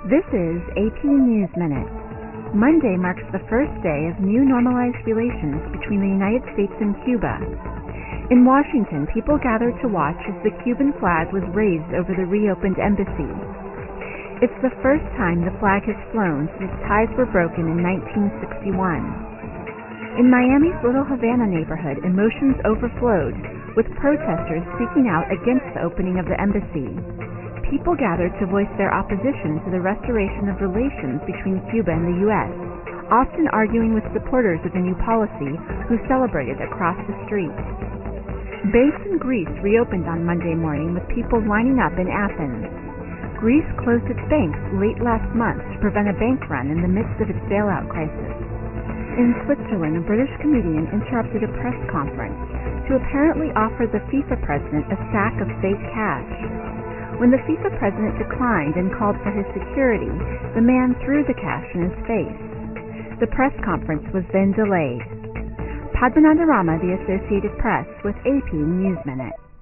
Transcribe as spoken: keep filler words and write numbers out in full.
This is A P News Minute. Monday marks the first day of new normalized relations between the United States and Cuba. In Washington, people gathered to watch as the Cuban flag was raised over the reopened embassy. It's the first time the flag has flown since ties were broken in nineteen sixty-one. In Miami's Little Havana neighborhood, emotions overflowed, with protesters speaking out against the opening of the embassy. People gathered to voice their opposition to the restoration of relations between Cuba and the U S, often arguing with supporters of the new policy who celebrated across the street. Banks in Greece reopened on Monday morning with people lining up in Athens. Greece closed its banks late last month to prevent a bank run in the midst of its bailout crisis. In Switzerland, a British comedian interrupted a press conference to apparently offer the FIFA president a sack of fake cash. When the FIFA president declined and called for his security, the man threw the cash in his face. The press conference was then delayed. Padmanabhi Rama, The Associated Press, with A P News Minute.